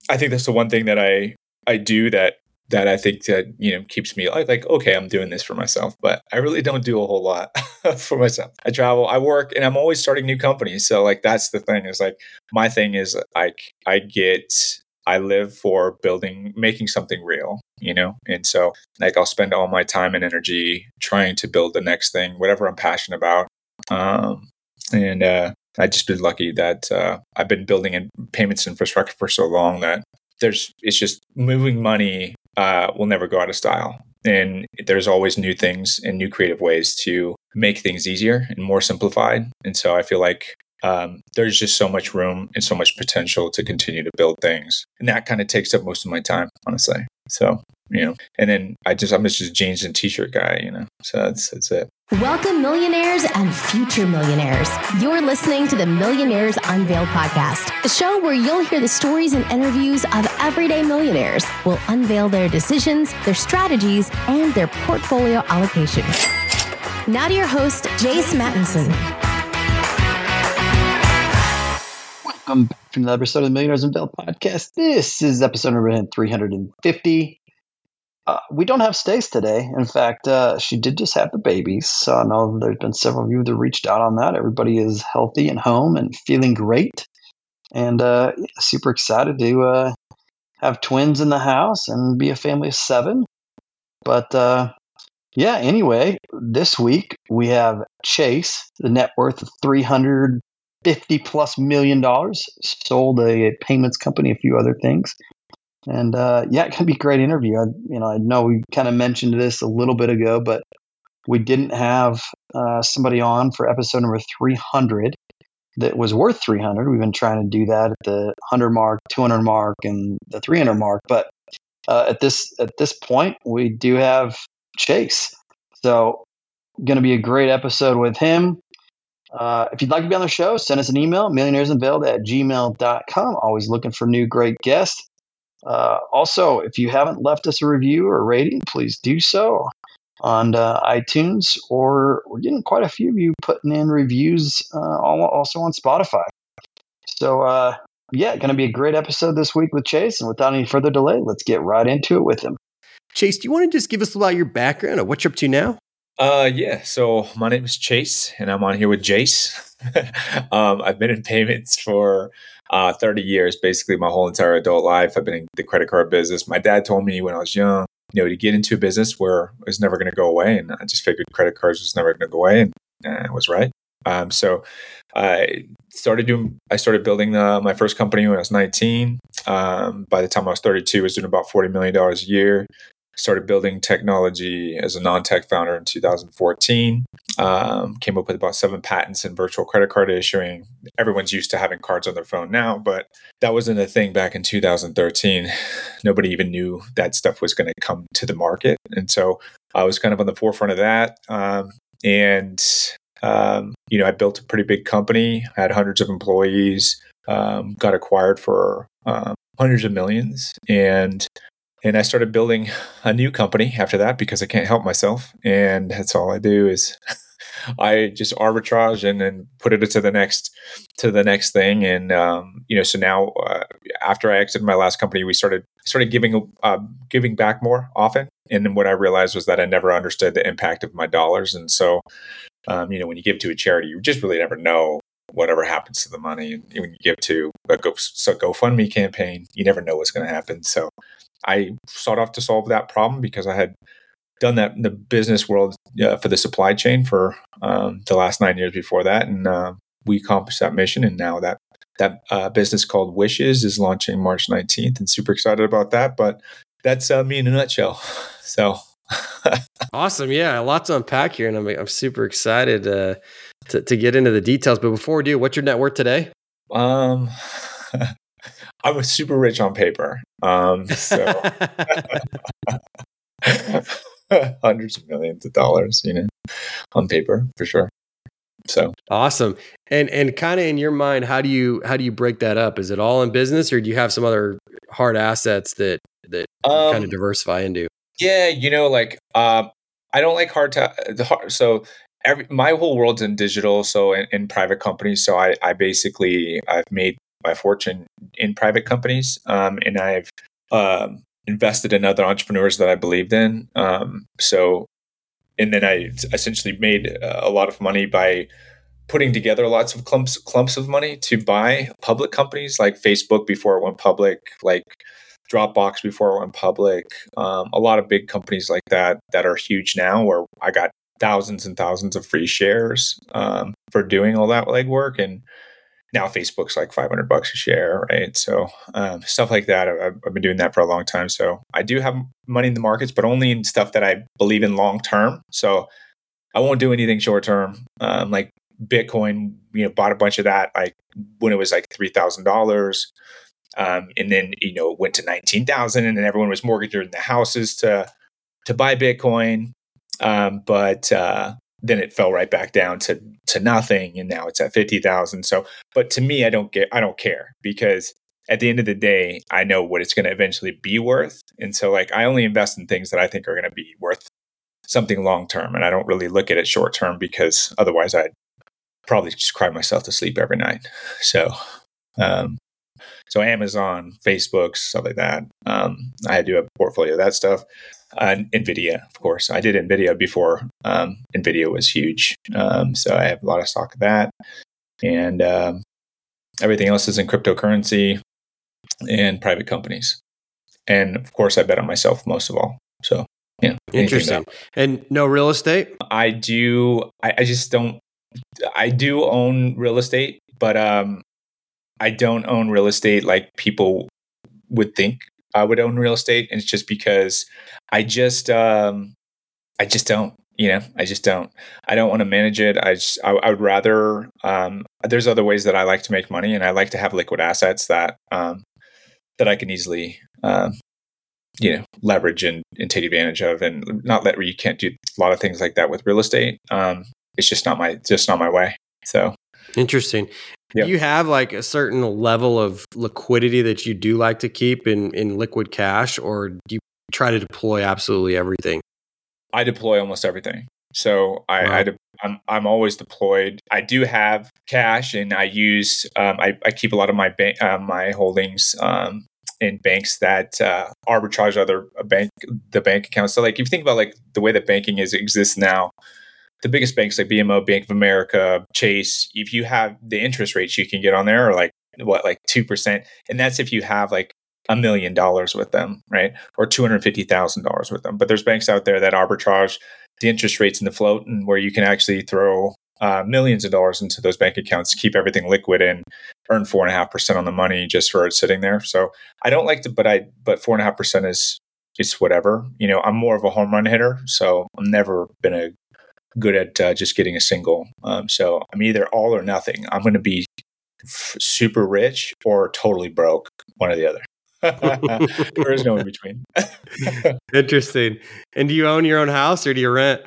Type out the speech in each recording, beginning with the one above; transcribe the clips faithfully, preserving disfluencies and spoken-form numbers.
I think that's the one thing that I, I do that, that I think that, you know, keeps me like, like, okay, I'm doing this for myself, but I really don't do a whole lot for myself. I travel, I work, and I'm always starting new companies. So like, that's the thing is like, my thing is like, I get, I live for building, making something real, you know? And so like, I'll spend all my time and energy trying to build the next thing, whatever I'm passionate about. Um, and, uh, I just been lucky that, uh, I've been building in payments infrastructure for so long that there's, it's just moving money, uh, will never go out of style. And there's always new things and new creative ways to make things easier and more simplified. And so I feel like, um, there's just so much room and so much potential to continue to build things. And that kind of takes up most of my time, honestly. So, you know, and then I just, I'm just a jeans and t-shirt guy, you know, so that's, that's it. Welcome, millionaires and future millionaires. You're listening to the Millionaires Unveiled podcast, a show where you'll hear the stories and interviews of everyday millionaires. We'll unveil their decisions, their strategies, and their portfolio allocation. Now to your host, Jace Mattinson. Welcome back to another episode of the Millionaires Unveiled podcast. This is episode number three hundred fifty. Uh, we don't have Stace today. In fact, uh, she did just have the babies. So I know there's been several of you that reached out on that. Everybody is healthy and home and feeling great. And uh, yeah, super excited to uh, have twins in the house and be a family of seven. But uh, yeah, anyway, this week we have Chase, the net worth of three hundred fifty plus million dollars, sold a payments company, a few other things. And uh, yeah, it can be a great interview. I, you know, I know we kind of mentioned this a little bit ago, but we didn't have uh, somebody on for episode number three hundred that was worth three hundred. We've been trying to do that at the one hundred mark, two hundred mark, and the three hundred mark. But uh, at this at this point, we do have Chase. So, going to be a great episode with him. Uh, if you'd like to be on the show, send us an email, millionairesunveiled at gmail dot com. Always looking for new great guests. Uh, also, if you haven't left us a review or rating, please do so on uh, iTunes, or we're getting quite a few of you putting in reviews uh, also on Spotify. So, uh, yeah, going to be a great episode this week with Chase. And without any further delay, let's get right into it with him. Chase, do you want to just give us about your background or what you're up to now? Uh, yeah. So my name is Chase, and I'm on here with Jace. um, I've been in payments for uh, thirty years, basically my whole entire adult life. I've been in the credit card business. My dad told me when I was young, you know, to get into a business where it was never going to go away, and I just figured credit cards was never going to go away, and uh, I was right. Um, so I started doing. I started building the, my first company when I was nineteen. Um, by the time I was thirty-two, I was doing about forty million dollars a year. Started building technology as a non-tech founder in two thousand fourteen. Um, came up with about seven patents in virtual credit card issuing. Everyone's used to having cards on their phone now, but that wasn't a thing back in two thousand thirteen. Nobody even knew that stuff was going to come to the market. And so I was kind of on the forefront of that. Um, and, um, you know, I built a pretty big company, had hundreds of employees, um, got acquired for um, hundreds of millions. And And I started building a new company after that because I can't help myself. And that's all I do is I just arbitrage and then put it to the next, to the next thing. And, um, you know, so now uh, after I exited my last company, we started, started giving, uh, giving back more often. And then what I realized was that I never understood the impact of my dollars. And so, um, you know, when you give to a charity, you just really never know whatever happens to the money. And when you give to a Go, so GoFundMe campaign, you never know what's going to happen. So I sought off to solve that problem because I had done that in the business world uh, for the supply chain for um, the last nine years before that. And uh, we accomplished that mission. And now that that uh, business called Wishes is launching March nineteenth, and super excited about that. But that's uh, me in a nutshell. So awesome. Yeah. Lots to unpack here. And I'm, I'm super excited uh, to, to get into the details. But before we do, what's your net worth today? Um, I was super rich on paper. Um, so hundreds of millions of dollars, you know, on paper for sure. So awesome. And and kind of in your mind, how do you how do you break that up? Is it all in business, or do you have some other hard assets that that um, kind of diversify into? Yeah, you know, like uh, I don't like hard to the hard, so. Every, my whole world's in digital, so in, in private companies. So I, I basically I've made my fortune in private companies. Um, and I've um, invested in other entrepreneurs that I believed in. Um, so, and then I essentially made a lot of money by putting together lots of clumps clumps of money to buy public companies like Facebook before it went public, like Dropbox before it went public. Um, a lot of big companies like that that are huge now, where I got thousands and thousands of free shares um, for doing all that legwork. And now Facebook's like five hundred bucks a share, right? So um, stuff like that. I've, I've been doing that for a long time. So I do have money in the markets, but only in stuff that I believe in long term. So I won't do anything short term, um, like Bitcoin. You know, bought a bunch of that like when it was like three thousand dollars. Um, and then, you know, it went to nineteen thousand, and then everyone was mortgaging the houses to, to buy Bitcoin. Um, but, uh, then it fell right back down to, to nothing. And now it's at fifty thousand. So, but to me, I don't get, I don't care, because at the end of the day, I know what it's going to eventually be worth. And so like, I only invest in things that I think are going to be worth something long-term. And I don't really look at it short-term, because otherwise I'd probably just cry myself to sleep every night. So, um, So Amazon, Facebook, stuff like that. Um, I do have a portfolio of that stuff. Uh, NVIDIA, of course. I did NVIDIA before um, NVIDIA was huge. Um, so I have a lot of stock of that. And um, everything else is in cryptocurrency and private companies. And of course, I bet on myself most of all. So, yeah. Interesting. And no real estate? I do. I, I just don't. I do own real estate, but um, I don't own real estate like people would think I would own real estate. And it's just because I just, um, I just don't, you know, I just don't, I don't want to manage it. I just, I, I would rather, um, there's other ways that I like to make money, and I like to have liquid assets that, um, that I can easily, um, you know, leverage and, and take advantage of, and not that you can't do a lot of things like that with real estate. Um, it's just not my, just not my way. So. Interesting. Yep. Do you have like a certain level of liquidity that you do like to keep in, in liquid cash, or do you try to deploy absolutely everything? I deploy almost everything. So I, Wow. I de- I'm, I'm always deployed. I do have cash, and I use, um, I, I keep a lot of my bank, uh, my holdings, um, in banks that, uh, arbitrage other bank, the bank accounts. So like, if you think about like the way that banking is exists now, the biggest banks like B M O, Bank of America, Chase, if you have the interest rates you can get on there are like, what, like two percent. And that's if you have like a million dollars with them, right? Or two hundred fifty thousand dollars with them. But there's banks out there that arbitrage the interest rates in the float, and where you can actually throw uh, millions of dollars into those bank accounts, keep everything liquid, and earn four and a half percent on the money just for it sitting there. So I don't like to, but I, but four and a half percent is, it's whatever. You know, I'm more of a home run hitter. So I've never been a good at uh, just getting a single. Um, so I'm either all or nothing. I'm going to be f- super rich or totally broke, one or the other. There is no in between. Interesting. And do you own your own house, or do you rent?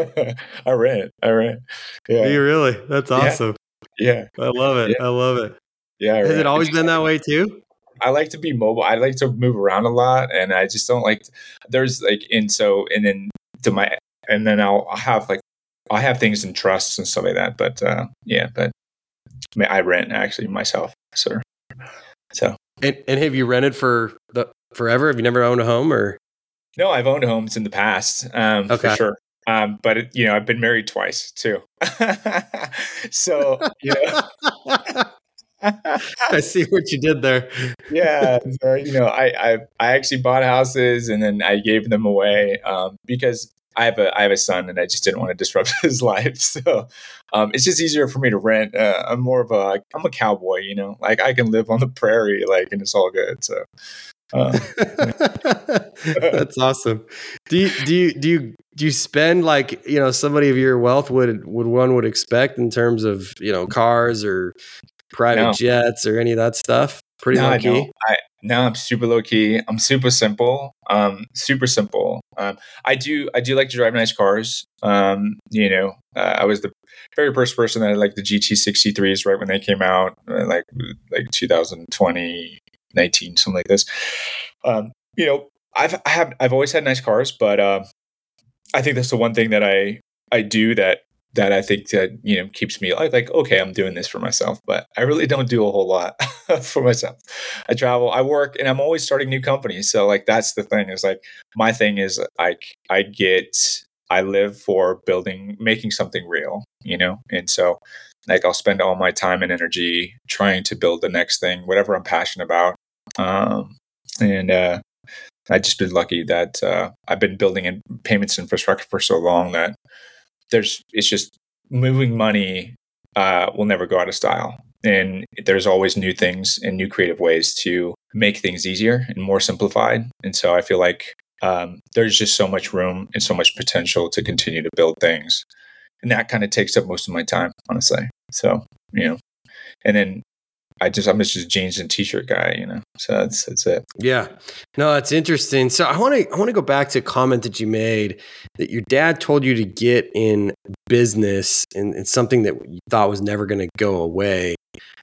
I rent. I rent. Yeah. Do you really? That's awesome. Yeah. I love it. Yeah. I love it. Yeah. I Has rent. it always been that way too? I like to be mobile. I like to move around a lot, and I just don't like, to, there's like, and so, and then to my, and then I'll have like, I have things in trusts and stuff like that, but uh, yeah, but I, mean, I rent actually myself, so so. And and have you rented for the forever? Have you never owned a home, or? No, I've owned homes in the past, um, Okay. for sure. Um, but it, you know, I've been married twice too, so you know. I see what you did there. Yeah, so, you know, I, I I actually bought houses, and then I gave them away um, because I have a I have a son, and I just didn't want to disrupt his life. So um, it's just easier for me to rent. Uh, I'm more of a I'm a cowboy, you know, like I can live on the prairie, like, and it's all good. So um, that's awesome. Do you do you do you do you spend like, you know, somebody of your wealth would would one would expect in terms of, you know, cars or private no. jets or any of that stuff? Pretty no, low key. No, I, no, I'm super low key. I'm super simple. Um, super simple. Um, I do, I do like to drive nice cars. Um, you know, uh, I was the very first person that had like the G T sixty-threes right when they came out, uh, like like two thousand twenty, nineteen, something like this. Um, you know, I've I have I've always had nice cars, but uh, I think that's the one thing that I I do that that I think that, you know, keeps me like, like, okay, I'm doing this for myself, but I really don't do a whole lot for myself. I travel, I work, and I'm always starting new companies. So like, that's the thing is like, my thing is like, I get, I live for building, making something real, you know? And so like, I'll spend all my time and energy trying to build the next thing, whatever I'm passionate about. Um, and, uh, I've just been lucky that, uh, I've been building in payments infrastructure for so long that there's, it's just moving money, uh, will never go out of style. And there's always new things and new creative ways to make things easier and more simplified. And so I feel like, um, there's just so much room and so much potential to continue to build things. And that kind of takes up most of my time, honestly. So, you know, and then I just, I'm just a jeans and t-shirt guy, you know, so that's, that's it. Yeah, no, that's interesting. So I want to, I want to go back to a comment that you made that your dad told you to get in business, and it's something that you thought was never going to go away.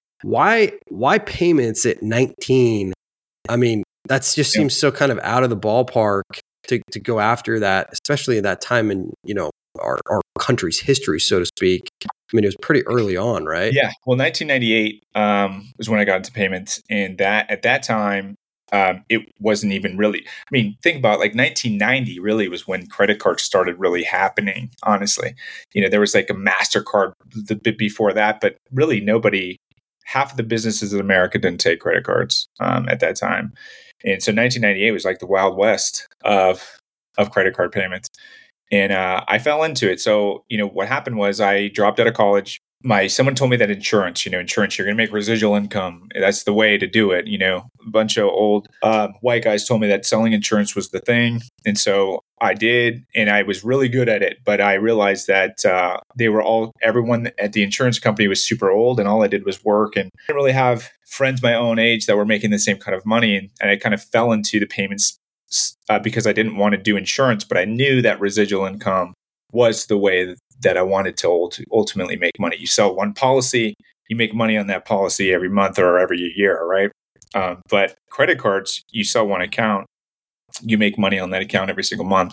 Why, why payments at nineteen? I mean, that's just yeah. seems so kind of out of the ballpark to, to go after that, especially at that time in, you know, our, our country's history, so to speak. I mean, it was pretty early on, right? Yeah. Well, nineteen ninety-eight um, was when I got into payments, and that at that time, um, it wasn't even really. I mean, think about like nineteen ninety. Really was when credit cards started really happening. Honestly, you know, there was like a MasterCard the bit before that, but really nobody. Half of the businesses in America didn't take credit cards um, at that time, and so nineteen ninety-eight was like the Wild West of of credit card payments. And uh, I fell into it. So, you know, what happened was I dropped out of college. My someone told me that insurance, you know, insurance, you're going to make residual income. That's the way to do it. You know, a bunch of old uh, white guys told me that selling insurance was the thing. And so I did, and I was really good at it. But I realized that uh, they were all, everyone at the insurance company was super old, and all I did was work. And I didn't really have friends my own age that were making the same kind of money. And, and I kind of fell into the payments Uh, because I didn't want to do insurance, but I knew that residual income was the way that I wanted to ult- ultimately make money. You sell one policy, you make money on that policy every month or every year, right? Um, but credit cards, you sell one account, you make money on that account every single month.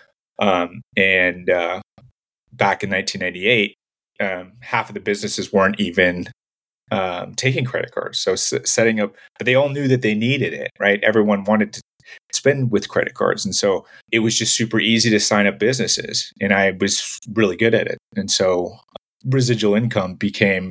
Um, and uh, back in nineteen ninety-eight, um, half of the businesses weren't even um, taking credit cards. So s- setting up, but they all knew that they needed it, right? Everyone wanted to spend with credit cards. And so it was just super easy to sign up businesses, and I was really good at it. And so residual income became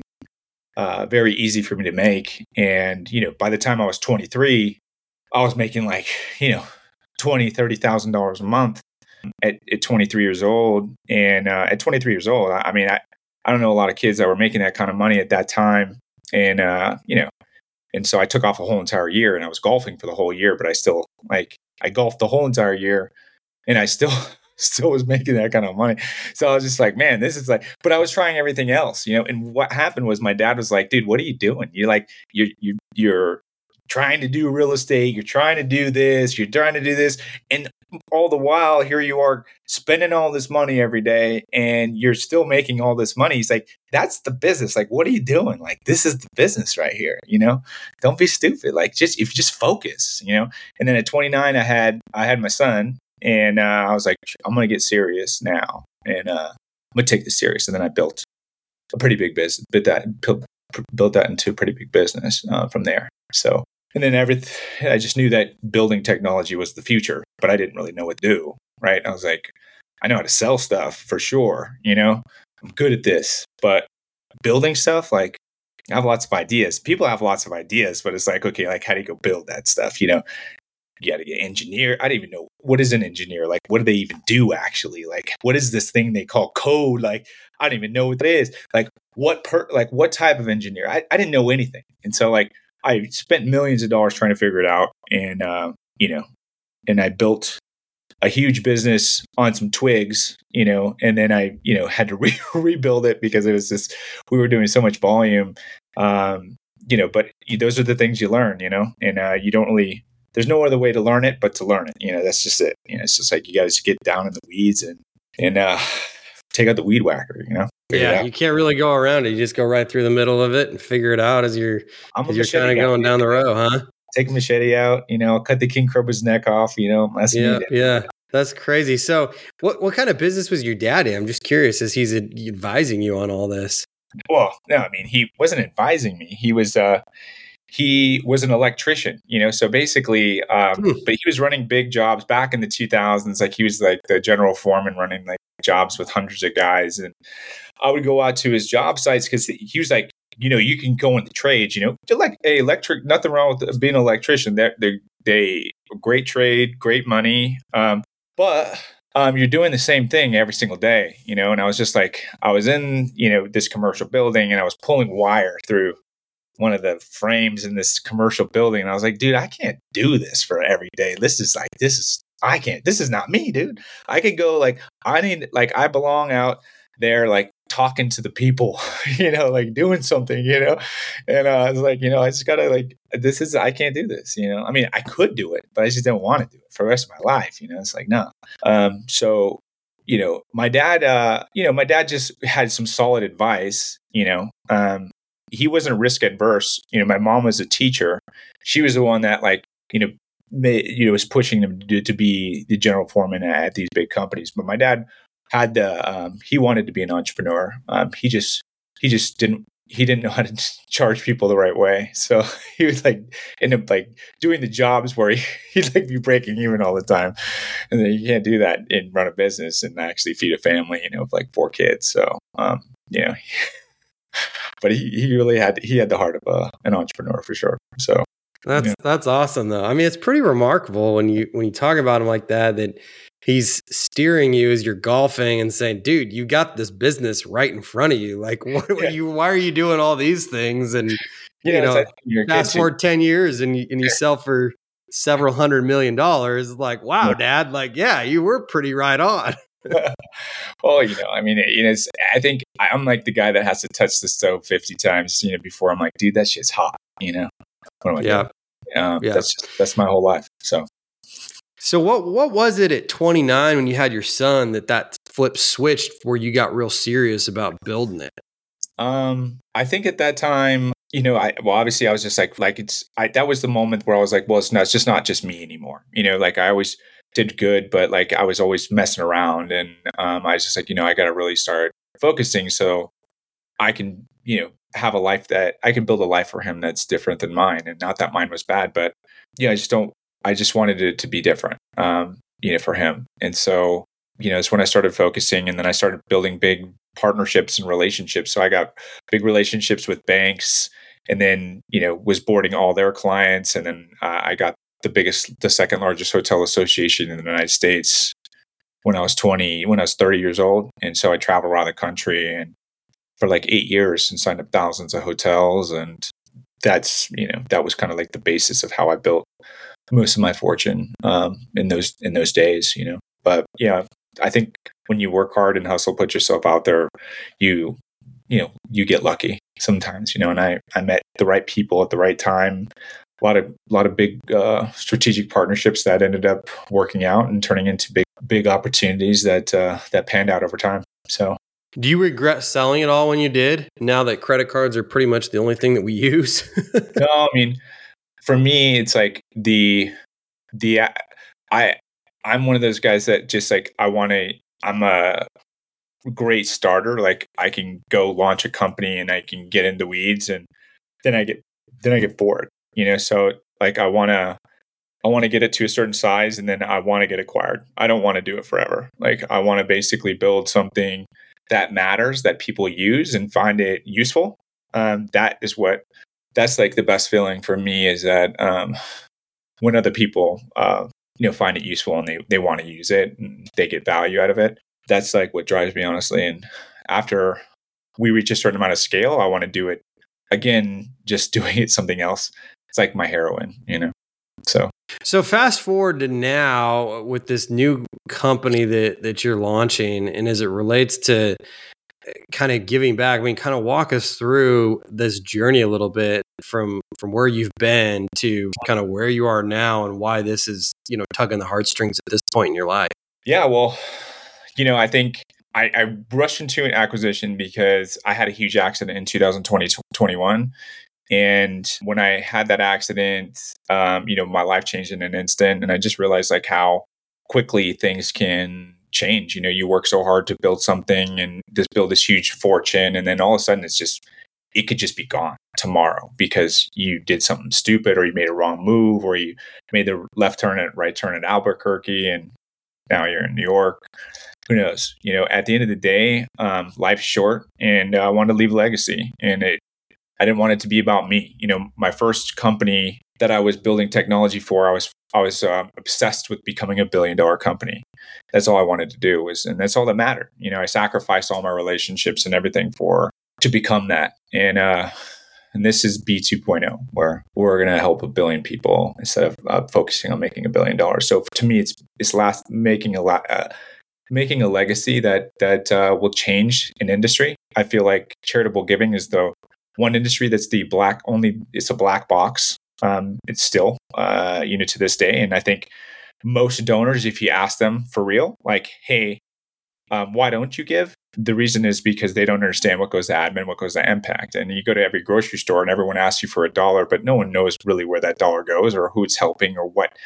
uh, very easy for me to make. And, you know, by the time I was twenty-three, I was making like, you know, twenty thousand dollars, thirty thousand dollars a month at, at twenty-three years old. And uh, at twenty-three years old, I, I mean, I, I don't know a lot of kids that were making that kind of money at that time. And, uh, you know, and so I took off a whole entire year, and I was golfing for the whole year, but I still like, I golfed the whole entire year, and I still, still was making that kind of money. So I was just like, man, this is like, but I was trying everything else, you know? And what happened was my dad was like, dude, what are you doing? You're like, you're, you, you're trying to do real estate. You're trying to do this. You're trying to do this. And all the while, here you are spending all this money every day, and you're still making all this money. He's like, that's the business. Like, what are you doing? Like, this is the business right here. You know, don't be stupid. Like, just, if you just focus, you know? And then at twenty-nine, I had, I had my son, and uh, I was like, I'm going to get serious now. And uh, I'm going to take this serious. And then I built a pretty big business, built that, built that into a pretty big business uh, from there. So, and then everything, I just knew that building technology was the future, but I didn't really know what to do, right? I was like, I know how to sell stuff for sure, you know, I'm good at this, but building stuff, like, I have lots of ideas. People have lots of ideas, but it's like, okay, like, how do you go build that stuff? You know, you got to get engineer. I don't even know, what is an engineer? Like, what do they even do actually? Like, what is this thing they call code? Like, I don't even know what that is. Like, what per, like, what type of engineer? I, I didn't know anything. And so, like, I spent millions of dollars trying to figure it out. And, uh, you know, and I built a huge business on some twigs, you know, and then I, you know, had to re- rebuild it because it was just, we were doing so much volume, um, you know, but those are the things you learn, you know, and uh, you don't really, there's no other way to learn it but to learn it. You know, that's just it. You know, it's just like, you got to get down in the weeds and, and uh, take out the weed whacker, you know? Yeah, you can't really go around it. You just go right through the middle of it and figure it out as you're, as you're kind of going down the road, huh? Take a machete out, you know, cut the king cobra's neck off, you know. That's yeah, me. yeah. That's crazy. So what, what kind of business was your dad in? I'm just curious as he's advising you on all this. Well, no, I mean, he wasn't advising me. He was, uh, he was an electrician, you know, so basically, um, Hmm. but he was running big jobs back in the two thousands. Like he was like the general foreman running like jobs with hundreds of guys. And I would go out to his job sites because he was like, you know, you can go in the trades, you know, just like a electric, nothing wrong with being an electrician. They're, they're, they great trade, great money. Um, but um, you're doing the same thing every single day, you know? And I was just like, I was in, you know, this commercial building and I was pulling wire through one of the frames in this commercial building. And I was like, dude, I can't do this for every day. This is like, this is, I can't, this is not me, dude. I could go like, I need, like, I belong out there, like talking to the people, you know, like doing something, you know? And uh, I was like, you know, I just gotta like, this is, I can't do this, you know? I mean, I could do it, but I just didn't want to do it for the rest of my life. You know, it's like, no. Um, so, you know, my dad, uh, you know, my dad just had some solid advice, you know, um, he wasn't risk adverse. You know, my mom was a teacher. She was the one that like, you know, made, you know, was pushing him to, to be the general foreman at these big companies. But my dad had the, um, he wanted to be an entrepreneur. Um, he just, he just didn't, he didn't know how to charge people the right way. So he was like, end up like doing the jobs where he, he'd like be breaking even all the time. And then you can't do that and run a business and actually feed a family, you know, of like four kids. So, um, you know, but he, he really had, he had the heart of a, an entrepreneur for sure. So that's, yeah. that's awesome though. I mean, it's pretty remarkable when you, when you talk about him like that, that he's steering you as you're golfing and saying, dude, you got this business right in front of you. Like, what, yeah. you, why are you doing all these things? And, yeah, you know, fast forward ten years and you, and you sell for several hundred million dollars. Like, wow, yeah. Dad, like, yeah, you were pretty right on. Well, you know, I mean, you know, it's, I think I'm like the guy that has to touch the stove fifty times, you know, before I'm like, dude, that shit's hot, you know? What am I yeah. doing? Um, yeah. That's just, that's my whole life. So, so what, what was it at twenty-nine when you had your son that that flip switched where you got real serious about building it? Um, I think at that time, you know, I, well, obviously I was just like, like it's, I, that was the moment where I was like, well, it's not, it's just not just me anymore. You know, like I always did good, but like I was always messing around and, um, I was just like, you know, I got to really start focusing so I can, you know, have a life that I can build a life for him that's different than mine. And not that mine was bad, but yeah, I just don't, I just wanted it to be different, um, you know, for him. And so, you know, it's when I started focusing and then I started building big partnerships and relationships. So I got big relationships with banks and then, you know, was boarding all their clients. And then uh, I got the biggest, the second largest hotel association in the United States when I was twenty, when I was thirty years old. And so I traveled around the country and for like eight years and signed up thousands of hotels. And that's, you know, that was kind of like the basis of how I built most of my fortune um, in those, in those days, you know. But yeah, I think when you work hard and hustle, put yourself out there, you, you know, you get lucky sometimes, you know, and I, I met the right people at the right time. A lot of, a lot of big uh, strategic partnerships that ended up working out and turning into big, big opportunities that, uh, that panned out over time. So, do you regret selling it all when you did? Now that credit cards are pretty much the only thing that we use? No, I mean, for me, it's like the, the, I, I'm one of those guys that just like, I want to, I'm a great starter. Like I can go launch a company and I can get in the weeds and then I get, then I get bored, you know? So like, I want to, I want to get it to a certain size and then I want to get acquired. I don't want to do it forever. Like I want to basically build something that matters, that people use and find it useful. Um, that is what, that's like the best feeling for me is that um, when other people, uh, you know, find it useful and they, they want to use it and they get value out of it. That's like what drives me, honestly. And after we reach a certain amount of scale, I want to do it again, just doing it something else. It's like my heroin, you know? So, so fast forward to now with this new company that, that you're launching and as it relates to kind of giving back, I mean, kind of walk us through this journey a little bit from, from where you've been to kind of where you are now and why this is, you know, tugging the heartstrings at this point in your life. Yeah, well, you know, I think I, I rushed into an acquisition because I had a huge accident in two thousand twenty, twenty-one. And when I had that accident, um, you know, my life changed in an instant. And I just realized like how quickly things can change. You know, you work so hard to build something and just build this huge fortune, and then all of a sudden it's just, it could just be gone tomorrow because you did something stupid, or you made a wrong move, or you made the left turn at right turn at Albuquerque, and now you're in New York. Who knows? You know, at the end of the day, um, life's short, and uh, I wanted to leave a legacy, and it, I didn't want it to be about me. You know, my first company that I was building technology for, I was I was uh, obsessed with becoming a billion dollar company. That's all I wanted to do was, and that's all that mattered. You know, I sacrificed all my relationships and everything for to become that. And uh, and this is B two point oh, where we're going to help a billion people instead of uh, focusing on making a billion dollars. So to me, it's it's last making a lot. Uh, making a legacy that that uh, will change an industry. I feel like charitable giving is the one industry that's the black only. It's a black box. Um, it's still, uh, you know, to this day. And I think most donors, if you ask them for real, like, hey, um, why don't you give? The reason is because they don't understand what goes to admin, what goes to impact. And you go to every grocery store and everyone asks you for a dollar, but no one knows really where that dollar goes or who it's helping or what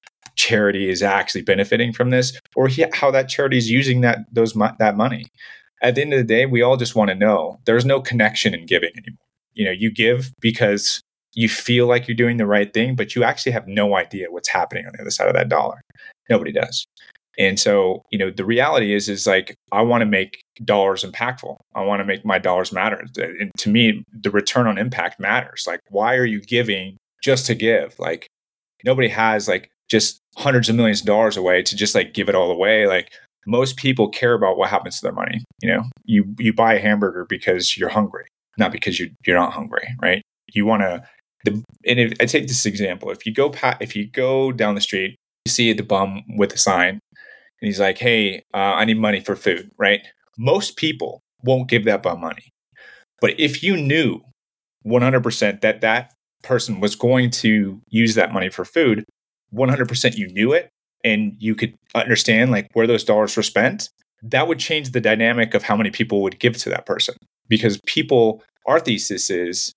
charity is actually benefiting from this, or he, how that charity is using that those that money. At the end of the day, we all just want to know. There's no connection in giving anymore. You know, you give because you feel like you're doing the right thing, but you actually have no idea what's happening on the other side of that dollar. Nobody does. And so, you know, the reality is, is like, I want to make dollars impactful. I want to make my dollars matter. And to me, the return on impact matters. Like, why are you giving just to give? Like, nobody has like just hundreds of millions of dollars away to just like give it all away. Like, most people care about what happens to their money. You know, you you buy a hamburger because you're hungry, not because you you're not hungry, right? You want to. The and if, I take this example: if you go pa- if you go down the street, you see the bum with a sign, and he's like, "Hey, uh, I need money for food," right? Most people won't give that bum money, but if you knew one hundred percent that that person was going to use that money for food, one hundred percent you knew it, and you could understand like where those dollars were spent, that would change the dynamic of how many people would give to that person. Because people, our thesis is,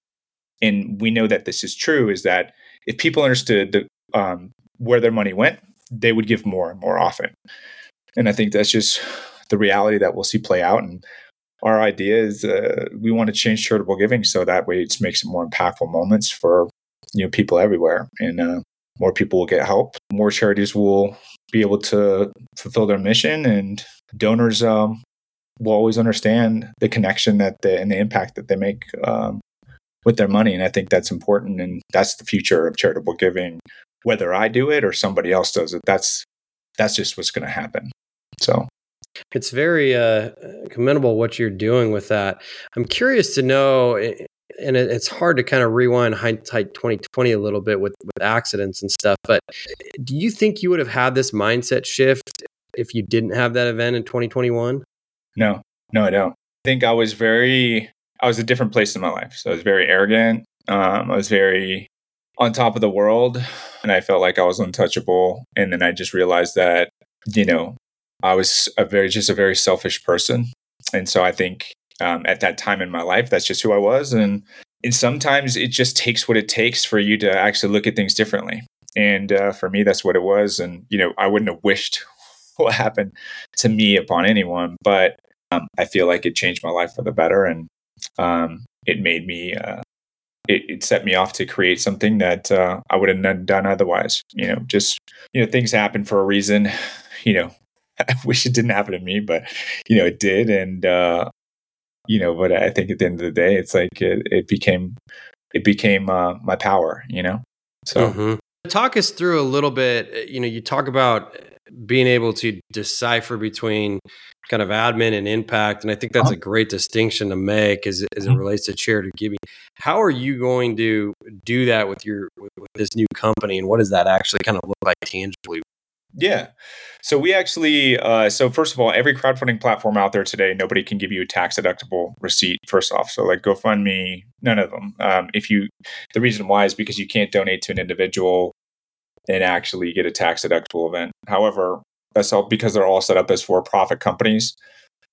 and we know that this is true, is that if people understood the, um, where their money went, they would give more and more often. And I think that's just the reality that we'll see play out. And our idea is uh, we want to change charitable giving so that way it makes it more impactful moments for, you know, people everywhere. And uh, more people will get help. More charities will be able to fulfill their mission, and donors um, will always understand the connection that they, and the impact that they make um, with their money. And I think that's important. And that's the future of charitable giving. Whether I do it or somebody else does it, that's that's just what's going to happen. So it's very uh, commendable what you're doing with that. I'm curious to know, and it's hard to kind of rewind hindsight twenty twenty a little bit with, with accidents and stuff, but do you think you would have had this mindset shift if you didn't have that event in twenty twenty-one? No, no, I don't. I think I was very, I was a different place in my life. So I was very arrogant. Um, I was very on top of the world, and I felt like I was untouchable. And then I just realized that, you know, I was a very, just a very selfish person. And so I think um, at that time in my life, that's just who I was. And, and sometimes it just takes what it takes for you to actually look at things differently. And uh, for me, that's what it was. And, you know, I wouldn't have wished what happened to me upon anyone, but um, I feel like it changed my life for the better. And um, it made me, uh, it, it set me off to create something that uh, I would have not done otherwise. You know, just, you know, things happen for a reason. You know, I wish it didn't happen to me, but, you know, it did. And, uh, you know, but I think at the end of the day, it's like it, it became, it became uh, my power, you know? So mm-hmm. Talk us through a little bit, you know, you talk about being able to decipher between kind of admin and impact. And I think that's uh-huh. a great distinction to make as, as it relates to charitable giving. How are you going to do that with your, with, with this new company? And what does that actually kind of look like tangibly? Yeah. So we actually, uh, so first of all, every crowdfunding platform out there today, nobody can give you a tax deductible receipt first off. So like GoFundMe, none of them. Um, if you, the reason why is because you can't donate to an individual and actually get a tax deductible event. However, that's all because they're all set up as for-profit companies.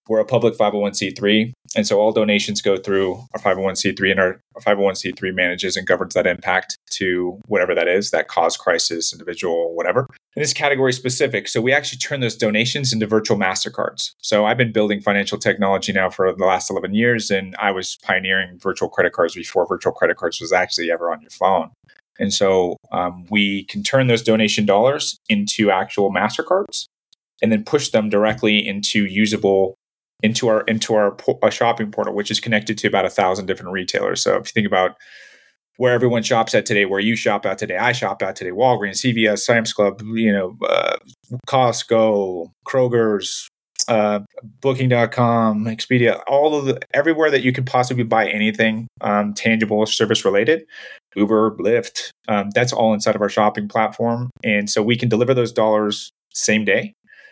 we're a public five oh one c three. And so all donations go through our five oh one c three, and our, our five oh one c three manages and governs that impact to whatever that is, that cause, crisis, individual, whatever. And it's category specific. So we actually turn those donations into virtual MasterCards. So I've been building financial technology now for the last eleven years, and I was pioneering virtual credit cards before virtual credit cards was actually ever on your phone. And so um, we can turn those donation dollars into actual MasterCards and then push them directly into usable into our into our, our shopping portal, which is connected to about a thousand different retailers. So if you think about where everyone shops at today, where you shop at today, I shop at today, Walgreens, C V S, Sam's Club, you know, uh, Costco, Kroger's, uh, Booking dot com, Expedia, all of the everywhere that you could possibly buy anything um, tangible, service related, Uber, Lyft, um, that's all inside of our shopping platform, and so we can deliver those dollars same day.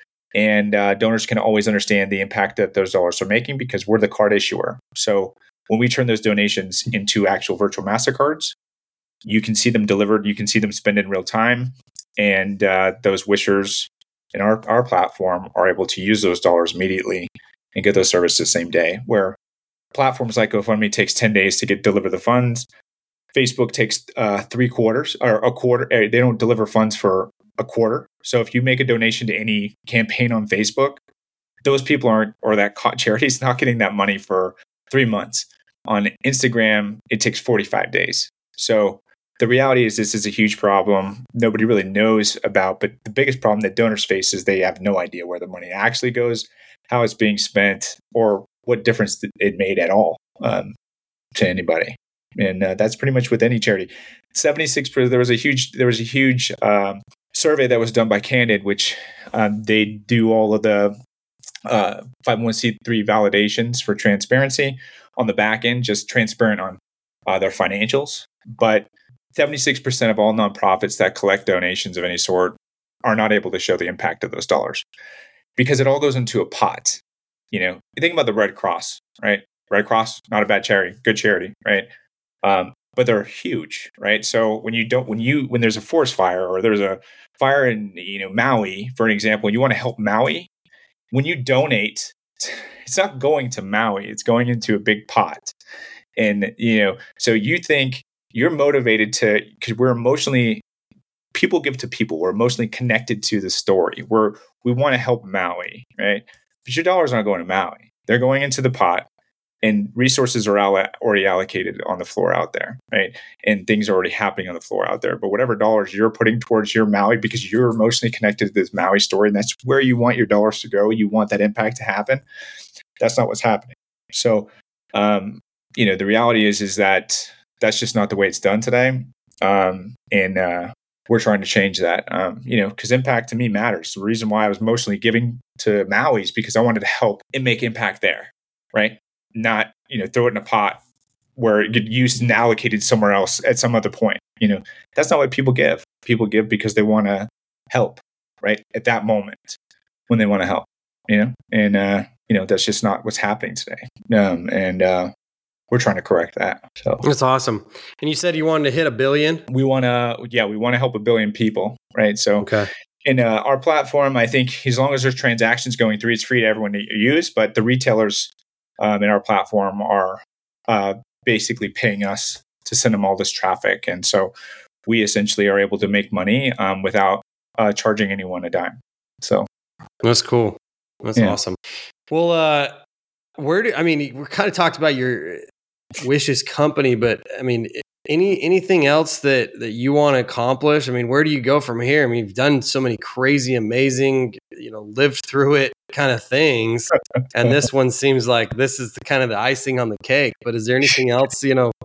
And uh, donors can always understand the impact that those dollars are making because we're the card issuer. So when we turn those donations into actual virtual MasterCards, you can see them delivered, you can see them spend in real time. And uh, those wishers in our, our platform are able to use those dollars immediately and get those services the same day. Where platforms like GoFundMe takes ten days to get deliver the funds. Facebook takes uh, three quarters or a quarter. They don't deliver funds for a quarter. So if you make a donation to any campaign on Facebook, those people aren't, or that charity is not getting that money for three months. On Instagram, it takes forty-five days. So the reality is this is a huge problem nobody really knows about. But the biggest problem that donors face is they have no idea where the money actually goes, how it's being spent, or what difference it made at all um, to anybody. And uh, that's pretty much with any charity. seventy-six percent, there was a huge, there was a huge um, survey that was done by Candid, which um, they do all of the uh, five oh one c three validations for transparency on the back end, just transparent on uh, their financials. But seventy-six percent of all nonprofits that collect donations of any sort are not able to show the impact of those dollars because it all goes into a pot. You know, you think about the Red Cross, right? Red Cross, not a bad charity, good charity, right? Um, but they're huge, right? So when you don't, when you, when there's a forest fire or there's a fire in, you know, Maui, for an example, and you want to help Maui, when you donate, it's not going to Maui, it's going into a big pot. And, you know, so you think you're motivated to, because we're emotionally, people give to people, we're emotionally connected to the story. We're, we want to help Maui, right? But your dollars aren't going to Maui. They're going into the pot. And resources are already allocated on the floor out there, right? And things are already happening on the floor out there. But whatever dollars you're putting towards your Maui, because you're emotionally connected to this Maui story, and that's where you want your dollars to go, you want that impact to happen, that's not what's happening. So, um, you know, the reality is, is that that's just not the way it's done today. Um, and uh, we're trying to change that, um, you know, because impact to me matters. The reason why I was emotionally giving to Maui is because I wanted to help and make impact there, right? Not, you know, throw it in a pot where it get used and allocated somewhere else at some other point. You know, that's not what people give. People give because they want to help, right? At that moment when they want to help, you know, and, uh, you know, that's just not what's happening today. Um, and uh, we're trying to correct that. So that's awesome. And you said you wanted to hit a billion? We want to, yeah, we want to help a billion people, right? So okay. In uh, our platform, I think as long as there's transactions going through, it's free to everyone to use, but the retailers Um, in our platform are uh, basically paying us to send them all this traffic. And so we essentially are able to make money um, without uh, charging anyone a dime. So that's cool. That's yeah. awesome. Well, uh, where do, I mean, we kind of talked about your Wishes company, but I mean, any anything else that, that you want to accomplish? I mean, where do you go from here? I mean, you've done so many crazy, amazing, you know, lived through it kind of things. And this one seems like this is the kind of the icing on the cake. But is there anything else, you know,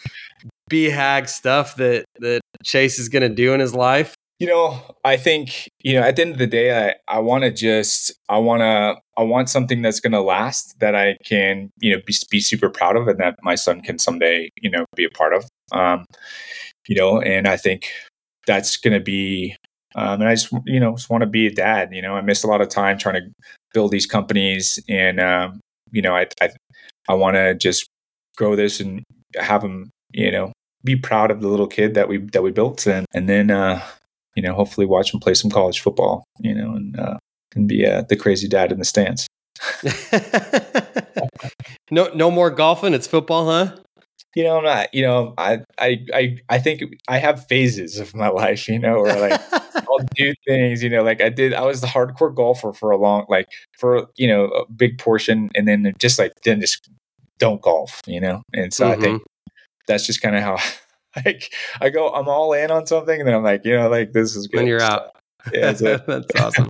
B HAG stuff that, that Chase is going to do in his life? You know, I think, you know, at the end of the day, I, I want to just, I want to, I want something that's going to last that I can, you know, be, be super proud of and that my son can someday, you know, be a part of, um, you know, and I think that's going to be, um, and I just, you know, just want to be a dad. You know, I missed a lot of time trying to build these companies and, um, you know, I, I, I want to just grow this and have him, you know, be proud of the little kid that we, that we built and, and then, uh, you know, hopefully watch him play some college football, you know, and uh, and be uh, the crazy dad in the stands. no, no more golfing. It's football, huh? You know, I'm not, you know, I, I, I, I think I have phases of my life, you know, where like I'll do things, you know, like I did, I was the hardcore golfer for a long, like for, you know, a big portion. And then just like, then just don't golf, you know? And so mm-hmm. I think that's just kind of how like I go, I'm all in on something. And then I'm like, you know, like this is good. When you're out. Yeah, that's, that's awesome.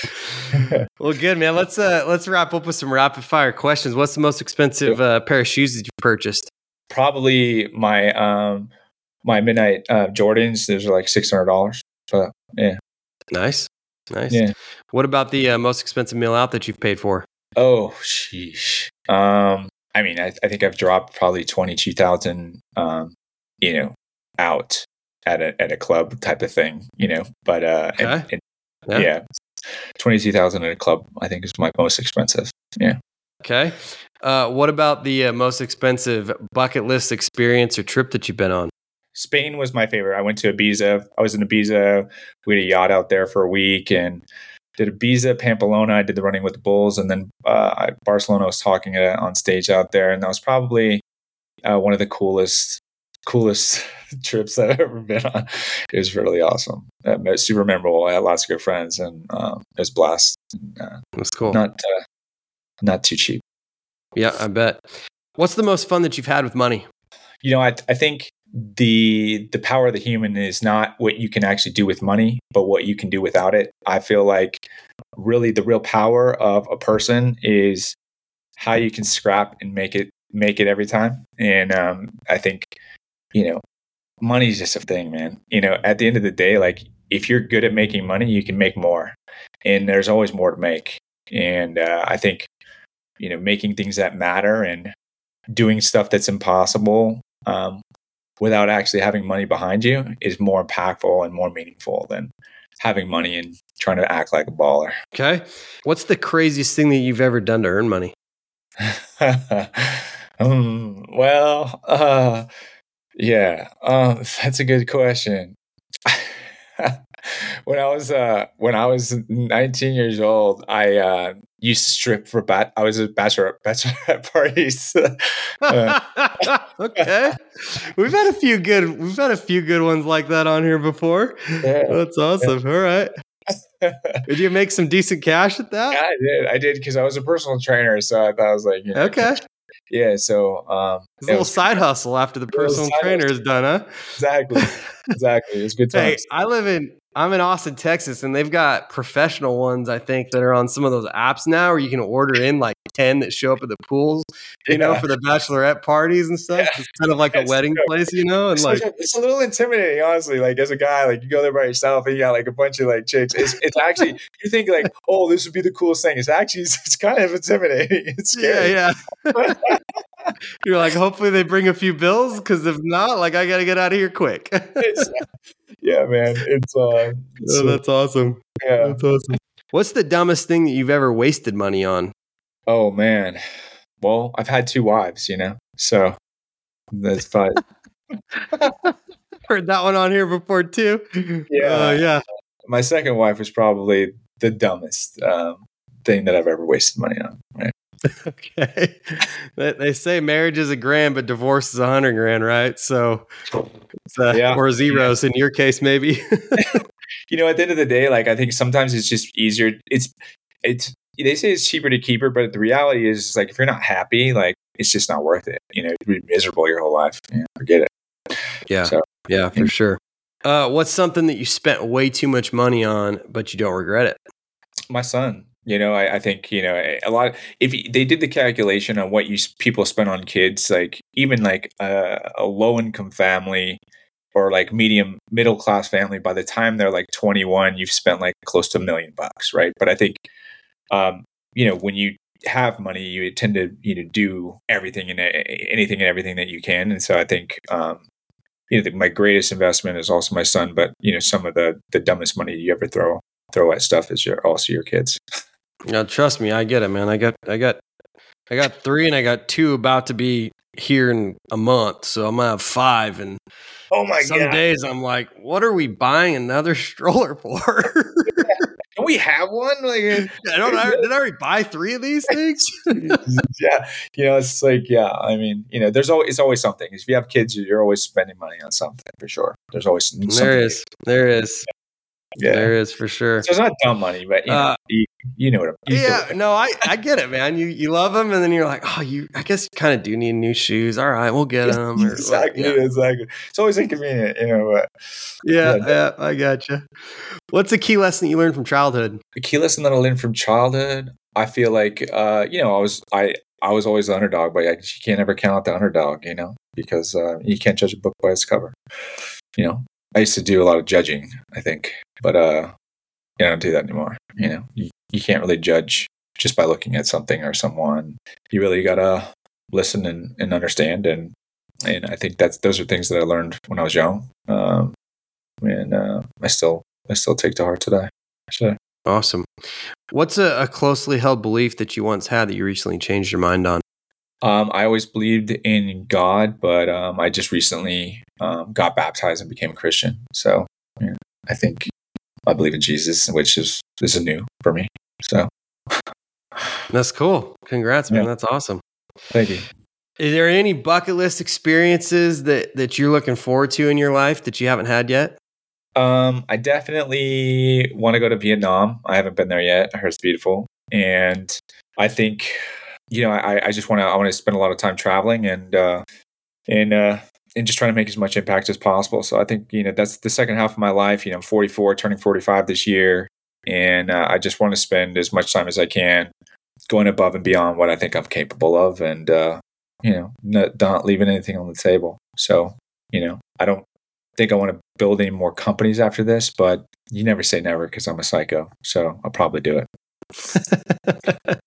Well, good, man. Let's, uh, let's wrap up with some rapid fire questions. What's the most expensive uh, pair of shoes that you purchased? Probably my um my Midnight uh, Jordans. Those are like six hundred dollars. So yeah, nice, nice. Yeah. What about the uh, most expensive meal out that you've paid for? Oh, sheesh. Um, I mean, I, I think I've dropped probably twenty two thousand. Um, you know, out at a at a club type of thing. You know, but uh, okay. and, and, yeah, yeah twenty two thousand at a club. I think is my most expensive. Yeah. Okay. Uh, what about the uh, most expensive bucket list experience or trip that you've been on? Spain was my favorite. I went to Ibiza. I was in Ibiza. We had a yacht out there for a week and did Ibiza, Pamplona. I did the Running with the Bulls. And then uh, Barcelona was talking uh, on stage out there. And that was probably uh, one of the coolest, coolest trips I've ever been on. It was really awesome. Uh, it was super memorable. I had lots of good friends and um, it was a blast. Uh, That's cool. Not, uh, not too cheap. Yeah, I bet. What's the most fun that you've had with money? You know, I I think the the power of the human is not what you can actually do with money, but what you can do without it. I feel like really the real power of a person is how you can scrap and make it make it every time. And um, I think, you know, money is just a thing, man. You know, at the end of the day, like if you're good at making money, you can make more, and there's always more to make. And uh, I think, you know, making things that matter and doing stuff that's impossible um, without actually having money behind you is more impactful and more meaningful than having money and trying to act like a baller. Okay. What's the craziest thing that you've ever done to earn money? um, well, uh, yeah, um, that's a good question. When I was uh, when I was nineteen years old, I uh, used to strip for bat. I was at bachelor bachelorette parties. uh, okay, we've had a few good we've had a few good ones like that on here before. Yeah, that's awesome. Yeah. All right. Did you make some decent cash at that? Yeah, I did. I did because I was a personal trainer, so I thought I was like, you know, okay. Yeah, so um, it's a little was, side hustle after the personal trainer is done, huh? Exactly, exactly. It's good times. Hey, I live in I'm in Austin, Texas, and they've got professional ones, I think, that are on some of those apps now where you can order in like ten that show up at the pools, you yeah. know, for the bachelorette parties and stuff. Yeah. It's kind of like a wedding true. place, you know? And it's like a, it's a little intimidating, honestly. Like as a guy, like you go there by yourself and you got like a bunch of like chicks. It's it's actually you think like, oh, this would be the coolest thing. It's actually it's, it's kind of intimidating. It's scary. Yeah, yeah. You're like, hopefully they bring a few bills, because if not, like I gotta get out of here quick. it's, yeah, man. It's uh it's, oh, that's awesome. Yeah. That's awesome. What's the dumbest thing that you've ever wasted money on? Oh man. Well, I've had two wives, you know. So that's fine. Heard that one on here before too. Yeah. Uh, yeah. My second wife was probably the dumbest um, thing that I've ever wasted money on. Right. Okay. They say marriage is a grand, but divorce is a hundred grand, right? So, it's, uh, yeah. or zeros yeah. in your case, maybe. You know, at the end of the day, like I think sometimes it's just easier. It's, it's, they say it's cheaper to keep her, but the reality is like, if you're not happy, like it's just not worth it. You know, you'd be miserable your whole life. Yeah, forget it. Yeah. So, yeah, for and, sure. Uh, what's something that you spent way too much money on, but you don't regret it? My son. You know, I, I think, you know, a lot of, if they did the calculation on what you people spend on kids, like even like a, a low income family or like medium middle class family, by the time they're like twenty-one, you've spent like close to a million bucks. Right. But I think, um, you know, when you have money, you tend to, you know, do everything and anything and everything that you can. And so I think, um, you know, my greatest investment is also my son, but you know, some of the, the dumbest money you ever throw, throw at stuff is your, also your kids. No, trust me, I get it, man. I got, I got, I got three, and I got two about to be here in a month, so I'm gonna have five. And oh my some god, days I'm like, what are we buying another stroller for? Can we have one? Like, I don't I, did I already buy three of these things? Yeah, you know, it's like, yeah. I mean, you know, there's always it's always something. If you have kids, you're always spending money on something for sure. There's always something. There is, there is, yeah, there is for sure. So it's not dumb money, but you know, uh, you, you know what I'm. Yeah, no, I, I get it, man. You you love them, and then you're like, oh, you. I guess you kind of do need new shoes. All right, we'll get them. Or, exactly, yeah. exactly. It's always inconvenient, you know. But yeah, yeah, yeah, I gotcha. What's a key lesson you learned from childhood? The key lesson that I learned from childhood, I feel like, uh, you know, I was I I was always the underdog, but you can't ever count out the underdog, you know, because uh, you can't judge a book by its cover. You know, I used to do a lot of judging, I think, but uh, I don't do that anymore. You know, you, you can't really judge just by looking at something or someone. You really gotta listen and, and understand, and and I think that's those are things that I learned when I was young, um, and uh, I still I still take to heart today. So. Awesome. What's a, a closely held belief that you once had that you recently changed your mind on? Um, I always believed in God, but um, I just recently um, got baptized and became a Christian. So yeah, I think I believe in Jesus, which is this is new for me. So that's cool. Congrats, man. Yeah. That's awesome. Thank you. Is there any bucket list experiences that, that you're looking forward to in your life that you haven't had yet? Um, I definitely want to go to Vietnam. I haven't been there yet. I heard it's beautiful. And I think, you know, I, I just want to, I want to spend a lot of time traveling and, uh, and, uh, and just trying to make as much impact as possible. So I think, you know, that's the second half of my life. You know, I'm forty-four, turning forty-five this year. And uh, I just want to spend as much time as I can going above and beyond what I think I'm capable of. And, uh, you know, not, not leaving anything on the table. So, you know, I don't think I want to build any more companies after this, but you never say never because I'm a psycho. So I'll probably do it.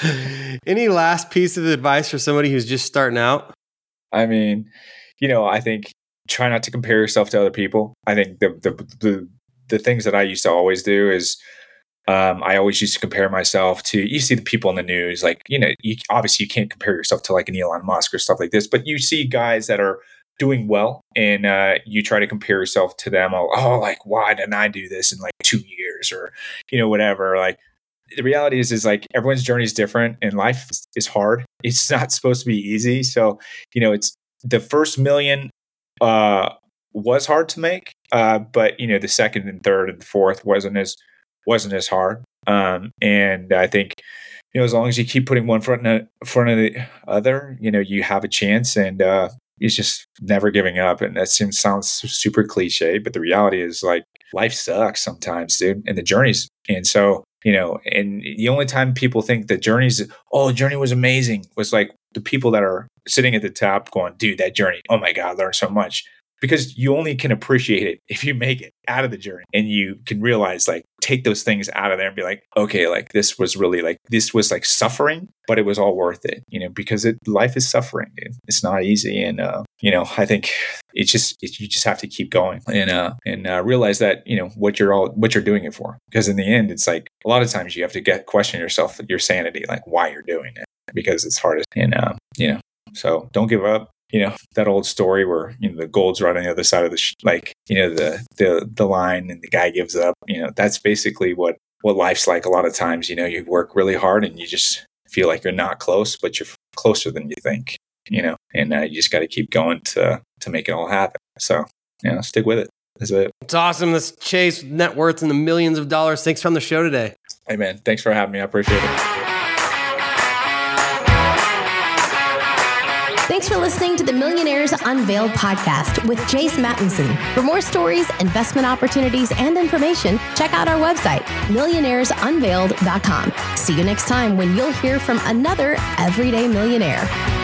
Any last piece of advice for somebody who's just starting out? I mean, you know, I think try not to compare yourself to other people. I think the the the, the things that I used to always do is um, I always used to compare myself to, you see the people in the news, like, you know, you, obviously you can't compare yourself to like an Elon Musk or stuff like this, but you see guys that are doing well and uh, you try to compare yourself to them. Oh, oh, like, why didn't I do this in like two years or, you know, whatever. Like the reality is, is like everyone's journey is different and life is hard. It's not supposed to be easy. So, you know, it's the first million uh, was hard to make, uh, but you know, the second and third and fourth wasn't as, wasn't as hard. Um, and I think, you know, as long as you keep putting one front in front of the other, you know, you have a chance, and uh, it's just never giving up. And that seems sounds super cliche, but the reality is like life sucks sometimes, dude, and the journeys. And so, you know, and the only time people think the journeys, oh, the journey was amazing, was like the people that are sitting at the top going, dude, that journey, oh my God, I learned so much. Because you only can appreciate it if you make it out of the journey and you can realize, like, take those things out of there and be like, okay, like this was really like, this was like suffering, but it was all worth it, you know, because it, life is suffering. Dude. It's not easy. And, uh, you know, I think it's just, it, you just have to keep going and, uh, and, uh, realize that, you know, what you're all, what you're doing it for. Because in the end, it's like a lot of times you have to get question yourself, your sanity, like why you're doing it, because it's hard. And, uh, you know, so don't give up. You know, that old story where, you know, the gold's right on the other side of the, sh- like, you know, the, the, the line and the guy gives up, you know, that's basically what, what life's like. A lot of times, you know, you work really hard and you just feel like you're not close, but you're closer than you think, you know, and uh, you just got to keep going to, to make it all happen. So, you know, stick with it. That's it. It's awesome. This Chase net worth in the millions of dollars. Thanks for on the show today. Hey man, thanks for having me. I appreciate it. Thanks for listening to the Millionaires Unveiled podcast with Jace Mattinson. For more stories, investment opportunities, and information, check out our website, millionaires unveiled dot com. See you next time when you'll hear from another everyday millionaire.